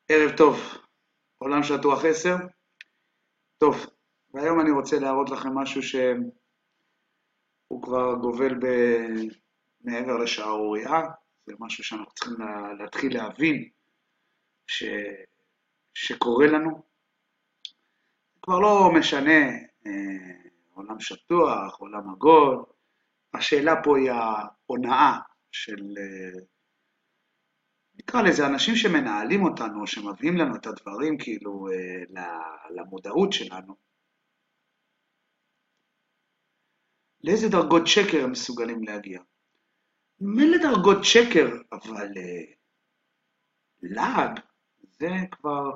ערב טוב, עולם שטוח 10. טוב, והיום אני רוצה להראות לכם משהו שהוא כבר גובל מעבר לשערורייה. זה משהו שאנחנו צריכים להתחיל להבין ש... שקורה לנו. כבר לא משנה עולם שטוח, עולם עגול. השאלה פה היא ההונאה של, נקרא לזה, אנשים שמנהלים אותנו, שמביאים לנו את הדברים כאילו למודעות שלנו. לאיזה דרגות שקר הם מסוגלים להגיע? מילא דרגות שקר, אבל לעג, זה כבר,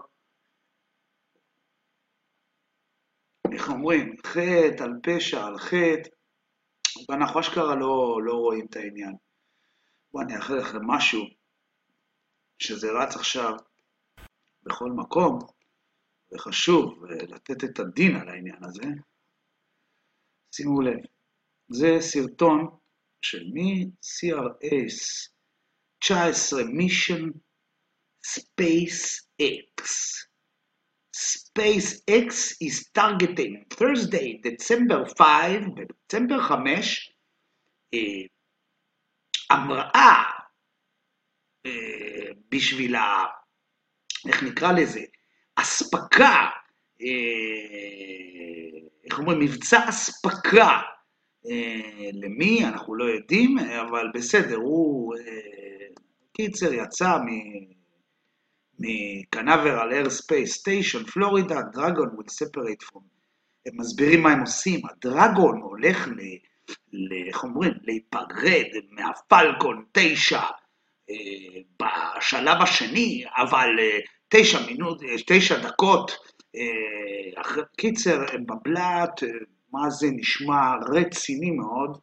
איך אומרים, חטא על פשע על חטא, ואנחנו אשכרה לא רואים את העניין. בוא אני אאחל לכם משהו, שזה רץ עכשיו בכל מקום, וחשוב לתת את הדין על העניין הזה. שימו לב, זה סרטון של CRS 19 Mission SpaceX. SpaceX is targeting Thursday, December 5, בדצמבר 5, המראה בשביל איך נקרא לזה, אספקה, איך אומרים, מבצע אספקה, למי אנחנו לא יודעים, אבל בסדר, הוא קיצר יצא מקנברל אייר ספייס סטיישן, פלורידה, דרגון will separate from, הם מסבירים מה הם עושים, הדרגון הולך איך אומרים, להיפרד מהפלקון 9, בשלב השני, אבל 9 דקות, קיצר בבלט, מה זה נשמע רציני מאוד.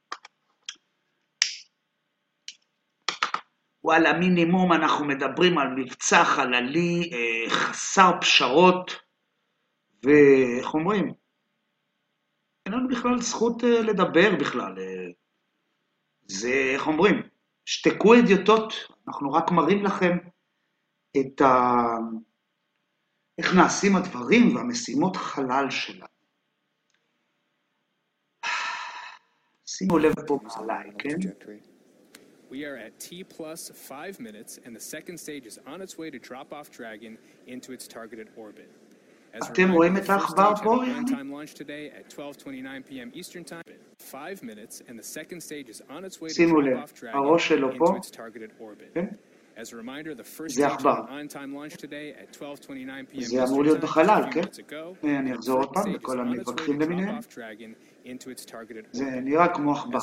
וואלה, מינימום אנחנו מדברים על מבצע חללי חסר פשרות, ואיך אומרים, אין לנו בכלל זכות לדבר בכלל. זה, איך אומרים, שתקו אדיוטות, אנחנו רק מראים לכם איך נעשים הדברים והמשימות חלל שלנו. שימו לב פה מעליי, כן? We are at T plus 5 minutes, and the second stage is on its way to drop off Dragon into its targeted orbit. אתם רואים את העכבר פה? On-time launch today at 12:29 p.m. Eastern Time. 5 minutes, and the second stage is on its way to drop off Dragon into its targeted orbit. As a reminder, the first stage had an on-time launch today at 12:29 p.m. זה אמור להיות בחלל, כן? אני אחזור עוד פעם בכל המתווכחים למיניהם. זה נראה כמו עכבר.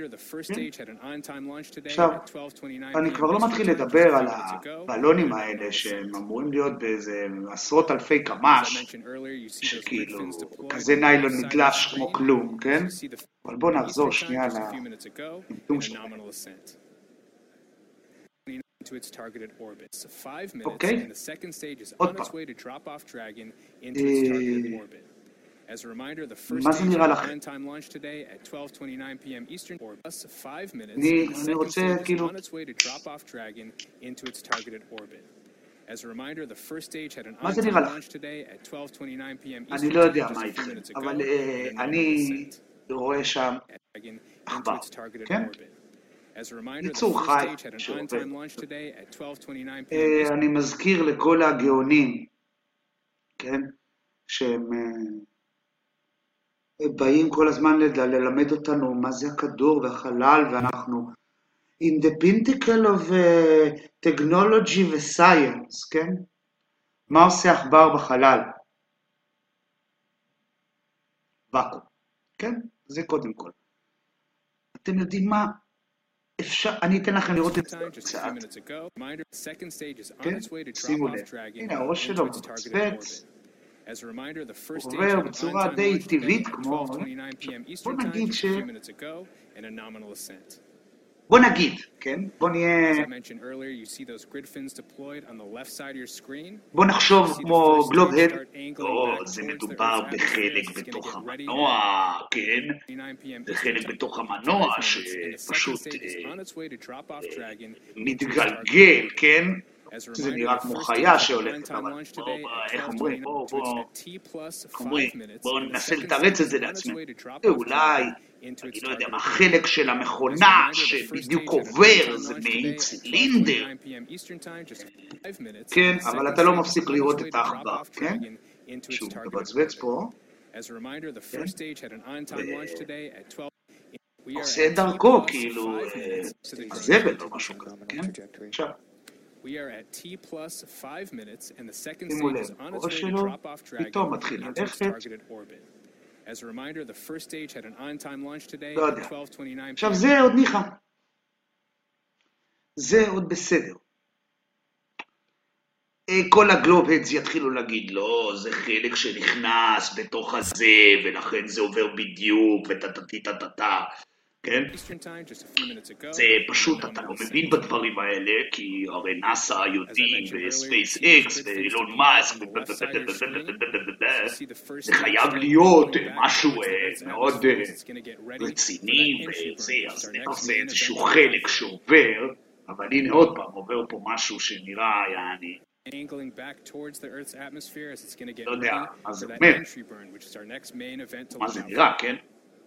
עכשיו, אני כבר לא מתחיל לדבר על הבלונים האלה שהם אמורים להיות באיזה עשרות אלפי קמ"ש, שכאילו כזה ניילון נתלש כמו כלום, כן? אבל בואו נחזור שנייה למיתום שלנו. to its targeted orbit. So 5 minutes, and the second stage is on its way to drop off Dragon into its targeted orbit. As a reminder, the first stage is on-time launch today at 12:29 p.m. Eastern orbit. Plus 5 minutes, and the second stage is on its way to drop off Dragon into its targeted orbit. As a reminder, the first stage had an on-time launch today at 12:29 p.m. Eastern. אני לא יודע מה איתכם, אבל אני רואה שם עכבר, כן? ייצור חי שעובד. אני מזכיר לכל הגאונים, כן, שהם באים כל הזמן ללמד אותנו מה זה הכדור והחלל, ואנחנו in the pinnacle of technology ו-science, כן? מה עושה עכבר בחלל? ואקום, כן? זה קודם כל. אתם יודעים מה? אפשר, אני אתן לכם לראות את זה קצת. כן? שימו לב. הנה, הראש שלו מצפץ. עובר בצורה די טבעית כמו... בוא נגיד בוא נגיד, כן? בוא נהיה... בוא נחשוב כמו גלוב-הד. לא, זה מדובר בחלק בתוך המנוע, כן? זה חלק בתוך המנוע שפשוט מתגלגל, כן? זה נראה כמו חיה שהולכת, אבל איך אומרים, בואו ננסה לתרץ את זה לעצמנו. אולי, אני לא יודע מה, חלק של המכונה שבדיוק עובר, זה מעין צילינדר. כן, אבל אתה לא מפסיק לראות את העכבר, כן? שוב, מבצבץ פה. עושה את דרכו, כאילו, זבל או משהו כזה, כן? עכשיו. שימו לב, הראש שלו פתאום מתחיל ללכת. לא יודע. עכשיו זה עוד ניחא. זה עוד בסדר. כל הגלובהדס יתחילו להגיד, לא, זה חלק שנכנס בתוך הזה, ולכן זה עובר בדיוק, וטטטטטטטה. כן? זה פשוט, אתה לא מבין בדברים האלה, כי הרי נאסא יודעים, וספייס אקס, ואילון מאסק, זה חייב להיות משהו מאוד רציני, וזה, אז זה איזשהו חלק שעובר, אבל הנה עוד פעם, עובר פה משהו שנראה, יעני, לא יודע, מה זה אומר, מה זה נראה, כן?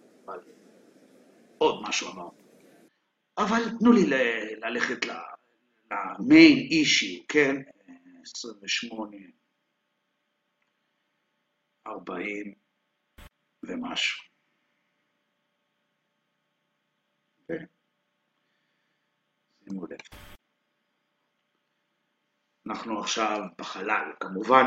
עוד משהו אמר. אבל תנו לי ללכת למיין אישיו, כן? 28, 40 ומשהו. שימו לב. אנחנו עכשיו בחלל, כמובן.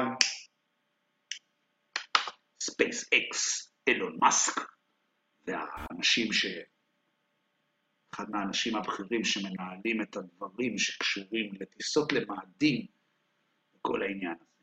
ספייס אקס, אילון מאסק, והאנשים אחד מהאנשים הבכירים שמנהלים את הדברים שקשורים לטיסות למאדים וכל העניין הזה.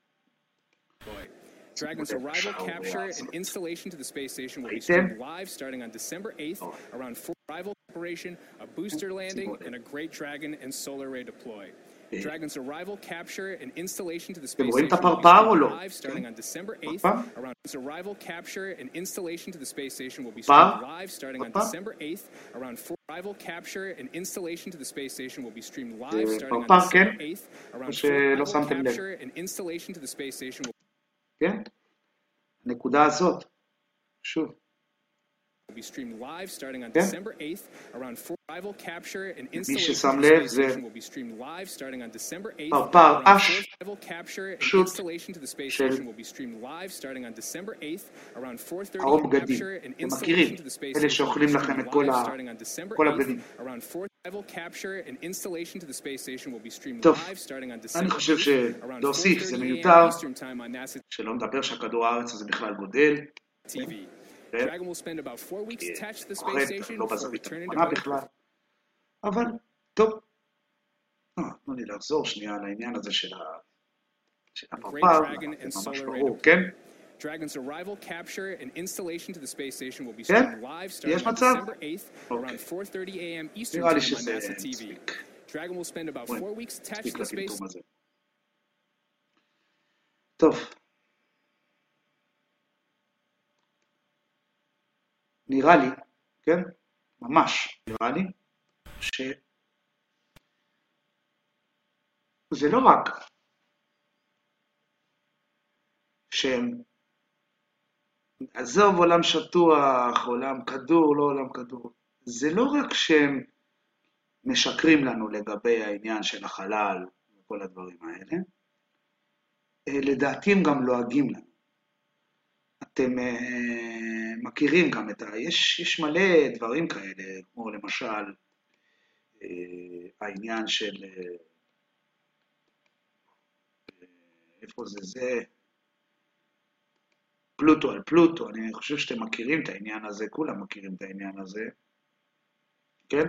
Dragon's arrival, capture, and installation to the space station will be streamed live starting on December 8th around 4 arrival preparation, a booster landing, and a Great Dragon and solar array deploy. Dragon's arrival, capture, and installation to the space station will be streamed live starting on December 8th around Dragon's arrival, capture, and installation to the space station will be streamed live starting on December 8th around 4 arrival, capture, and installation to the space station will be streamed live starting on December 8th around 4 arrival, capture, and installation to the space station will כן? הנקודה הזאת, שוב. will be streamed live starting on December 8th around 4 arrival, capture, and installation ששם to the לב space זה station will be streamed live starting on December 8th פרפר around 4 אש arrival, capture, and פשוט installation to the space של station will be streamed live starting on December 8th around 4:30 ערום בגדים. capture, and אתם installation מכירים, to the space אלה station will be שאוכלים לכם streamed את כל live starting on December כל 8th הבגדים. around 4 arrival, capture, and installation to the space station will be streamed טוב, live starting on אני December חושב 8th around שלהוסיף זה 4:30 מיותר, a.m. Eastern Time on NASA שלא נדבר שהכדור הארץ הזה בכלל גודל. TV. Dragon will spend about 4 weeks attached to the space station לא before בזווית returning to הנכונה Earth. בכלל. אבל, טוב. תנו לי לחזור שנייה על העניין הזה של הפרפר, זה ממש ברור, כן? Dragon's arrival, capture, and installation to the space station will be streamed live starting on December 8th around 4:30 a.m. Eastern Time on NASA TV. Dragon will spend about 4 weeks attached to the space station. טוב. נראה לי, כן? ממש נראה לי, שזה לא רק שהם, עזוב עולם שטוח, עולם כדור, לא עולם כדור, זה לא רק שהם משקרים לנו לגבי העניין של החלל וכל הדברים האלה, לדעתי הם גם לועגים לנו. אתם מכירים גם את יש מלא דברים כאלה, כמו למשל העניין של איפה זה פלוטו על פלוטו, אני חושב שאתם מכירים את העניין הזה, כולם מכירים את העניין הזה, כן?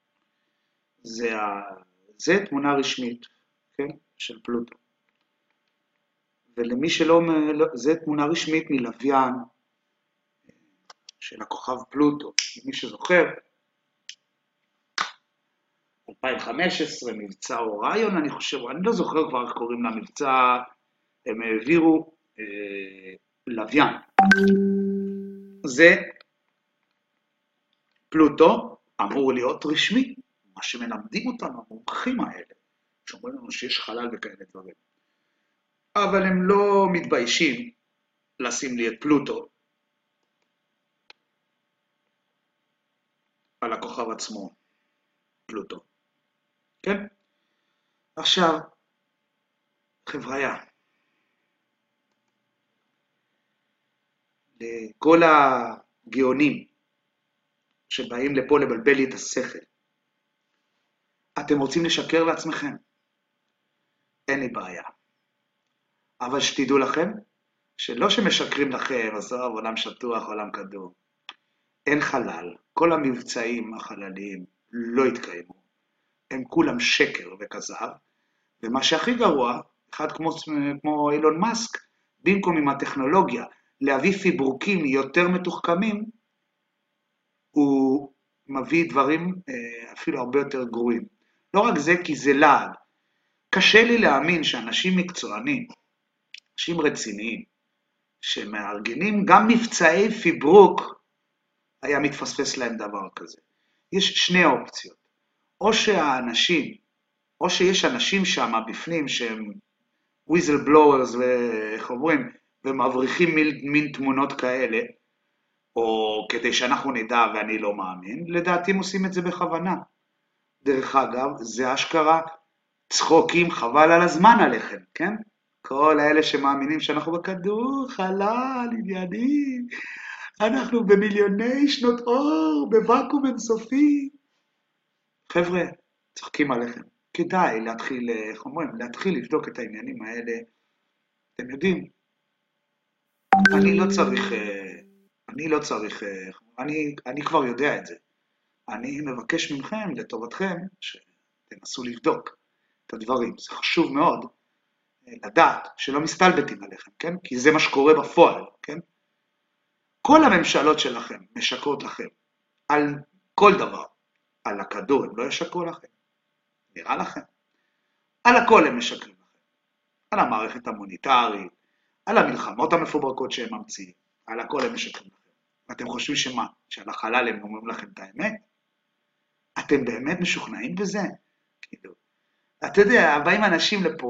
זה תמונה רשמית, כן? של פלוטו. ולמי שלא, זה תמונה רשמית מלוויין של הכוכב פלוטו, מי שזוכר, 2015, מבצע אוריון, אני חושב, אני לא זוכר כבר איך קוראים למבצע, הם העבירו לוויין. זה פלוטו אמור להיות רשמי, מה שמלמדים אותנו, המומחים האלה, שאומרים לנו שיש חלל וכאלה דברים. אבל הם לא מתביישים לשים לי את פלוטו על הכוכב עצמו, פלוטו. כן? עכשיו, חבריה, לכל הגאונים שבאים לפה לבלבל לי את השכל, אתם רוצים לשקר לעצמכם? אין לי בעיה. אבל שתדעו לכם, שלא שמשקרים לכם, עזוב, עולם שטוח, עולם כדור. אין חלל, כל המבצעים החלליים לא התקיימו. הם כולם שקר וכזב, ומה שהכי גרוע, אחד כמו אילון מאסק, במקום עם הטכנולוגיה להביא פיברוקים יותר מתוחכמים, הוא מביא דברים אפילו הרבה יותר גרועים. לא רק זה, כי זה לעד. קשה לי להאמין שאנשים מקצוענים, אנשים רציניים, שמארגנים גם מבצעי פיברוק, היה מתפספס להם דבר כזה. יש שני אופציות. או שהאנשים, או שיש אנשים שם בפנים שהם whistleblowers ואיך אומרים, ומבריחים מין תמונות כאלה, או כדי שאנחנו נדע ואני לא מאמין, לדעתי הם עושים את זה בכוונה. דרך אגב, זה אשכרה צחוקים חבל על הזמן עליכם, כן? כל האלה שמאמינים שאנחנו בכדור, חלל, עניינים, אנחנו במיליוני שנות אור, בוואקום אינסופי. חבר'ה, צחקים עליכם. כדאי להתחיל, איך אומרים, להתחיל לבדוק את העניינים האלה. אתם יודעים, אני כבר יודע את זה. אני מבקש מכם, לטובתכם, שתנסו לבדוק את הדברים. זה חשוב מאוד לדעת שלא מסתלבטים עליכם, כן? כי זה מה שקורה בפועל, כן? כל הממשלות שלכם משקרות לכם על כל דבר. על הכדור הם לא ישקרו לכם. נראה לכם. על הכל הם משקרים לכם. על המערכת המוניטרית, על המלחמות המפוברקות שהם ממציאים, על הכל הם משקרים לכם. ואתם חושבים שמה? שעל החלל הם אומרים לכם את האמת? אתם באמת משוכנעים בזה? כאילו, אתה יודע, באים אנשים לפה,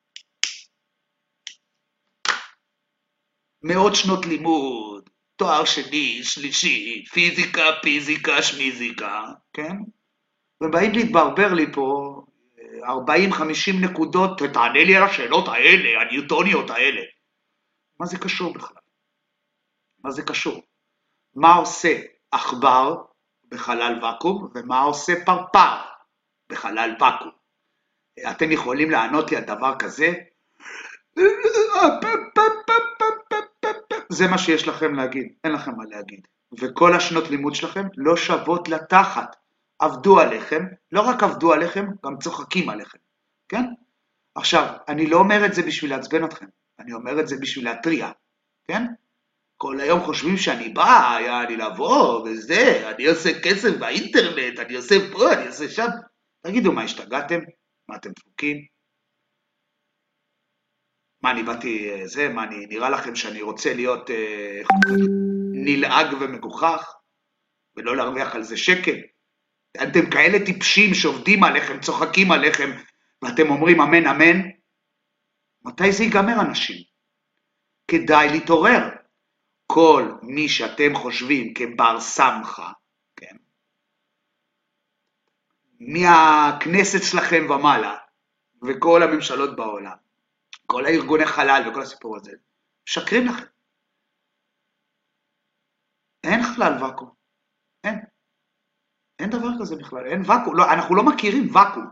מאות שנות לימוד, תואר שני, שלישי, פיזיקה, שמיזיקה, כן? ובאים להתברבר לי פה 40-50 נקודות, ותענה לי על השאלות האלה, הניוטוניות האלה. מה זה קשור בכלל? מה זה קשור? מה עושה עכבר בחלל וקום, ומה עושה פרפר בחלל וקום? אתם יכולים לענות לי על דבר כזה? זה מה שיש לכם להגיד, אין לכם מה להגיד. וכל השנות לימוד שלכם לא שוות לתחת. עבדו עליכם, לא רק עבדו עליכם, גם צוחקים עליכם, כן? עכשיו, אני לא אומר את זה בשביל לעצבן אתכם, אני אומר את זה בשביל להטריע, כן? כל היום חושבים שאני בא, היה לי לבוא, וזה, אני עושה כסף באינטרנט, אני עושה פה, אני עושה שם. תגידו, מה השתגעתם? מה אתם דפוקים? מה אני באתי זה? מה אני נראה לכם שאני רוצה להיות נלעג ומגוחך, ולא להרוויח על זה שקל? אתם כאלה טיפשים שעובדים עליכם, צוחקים עליכם, ואתם אומרים אמן אמן? מתי זה ייגמר אנשים? כדאי להתעורר. כל מי שאתם חושבים כבר סמכה, כן? מהכנסת שלכם ומעלה, וכל הממשלות בעולם, כל הארגוני חלל וכל הסיפור הזה, שקרים לכם. אין חלל וקום. אין. אין דבר כזה בכלל, אין וקום. לא, אנחנו לא מכירים וקום.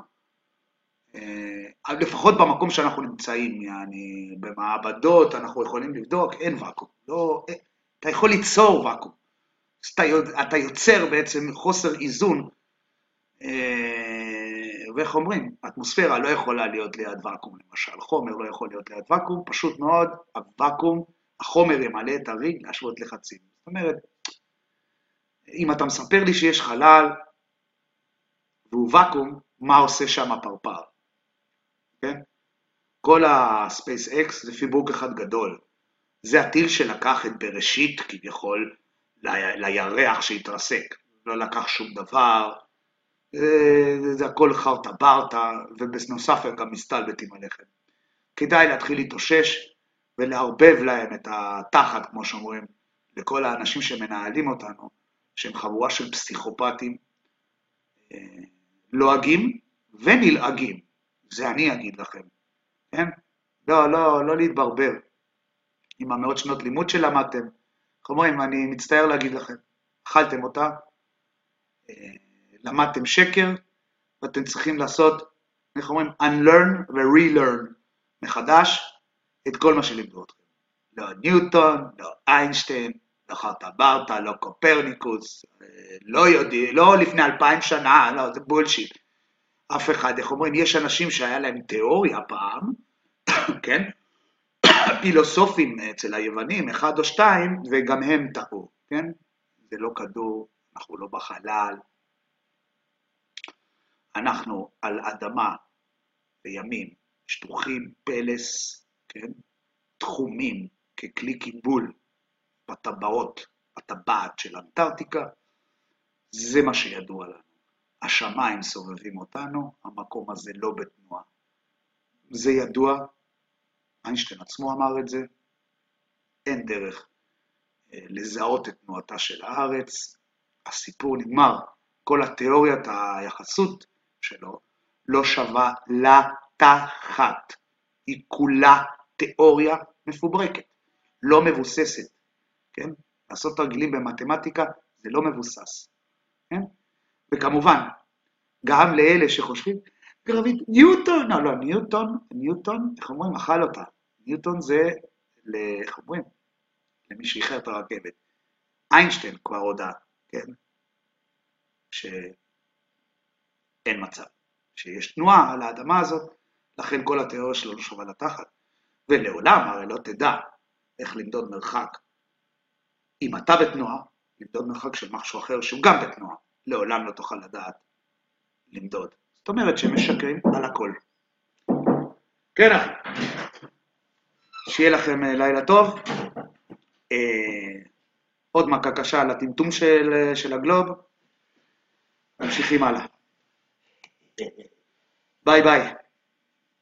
לפחות במקום שאנחנו נמצאים, yani, במעבדות אנחנו יכולים לבדוק, אין וקום. לא, אתה יכול ליצור וקום. אתה יוצר בעצם חוסר איזון, ואיך אומרים, האטמוספירה לא יכולה להיות ליד וקום, למשל, חומר לא יכול להיות ליד וקום, פשוט מאוד, הווקום, החומר ימלא את הריג להשוות לחצים. זאת אומרת, אם אתה מספר לי שיש חלל, והוא וקום, מה עושה שם הפרפר? כן? כל ה-SpaceX זה פיברוק אחד גדול. זה הטיל שלקח את בראשית כביכול לירח שהתרסק. לא לקח שום דבר, זה הכל חרטה ברטה, ובנוסף הם גם מסתלבטים עליכם. כדאי להתחיל להתאושש ולערבב להם את התחת, כמו שאומרים, לכל האנשים שמנהלים אותנו, שהם חבורה של פסיכופטים, לועגים ונלעגים. זה אני אגיד לכם, כן? לא להתברבר. עם המאות שנות לימוד שלמדתם, אומרים, אני מצטער להגיד לכם, אכלתם אותה, למדתם שקר, ואתם צריכים לעשות, איך אומרים, unlearn ו-relearn מחדש את כל מה שלימדו אתכם. לא ניוטון, לא איינשטיין, לא חרטה ברטה, לא קופרניקוס, לא יודעים, לא לפני 2000 שנה, לא, זה בולשיט. אף אחד, איך אומרים, יש אנשים שהיה להם תיאוריה פעם, כן? פילוסופים אצל היוונים, אחד או שתיים, וגם הם טעו, כן? זה לא כדור, אנחנו לא בחלל. אנחנו על אדמה בימים שטוחים פלס, כן? תחומים ככלי קיבול בטבעת של אנטארקטיקה, זה מה שידוע לנו. השמיים סובבים אותנו, המקום הזה לא בתנועה. זה ידוע, איינשטיין עצמו אמר את זה, אין דרך לזהות את תנועתה של הארץ, הסיפור נגמר, כל התיאוריית היחסות שלו לא שווה לתחת, היא כולה תיאוריה מפוברקת, לא מבוססת, כן? לעשות תרגילים במתמטיקה זה לא מבוסס, כן? וכמובן, גם לאלה שחושבים, ניוטון, לא, ניוטון, איך אומרים, אכל אותה, ניוטון זה, איך אומרים, למי שאיחר את הרכבת, איינשטיין כבר הודע, כן? שאין מצב, שיש תנועה על האדמה הזאת, לכן כל התיאוריה שלו לא שווה לתחת, ולעולם הרי לא תדע איך למדוד מרחק, אם אתה בתנועה, למדוד מרחק של משהו אחר שהוא גם בתנועה, לעולם לא תוכל לדעת למדוד. זאת אומרת שהם משקרים על הכל. כן אחי, שיהיה לכם לילה טוב, עוד מכה קשה על הטמטום של הגלוב, ממשיכים הלאה. ביי ביי.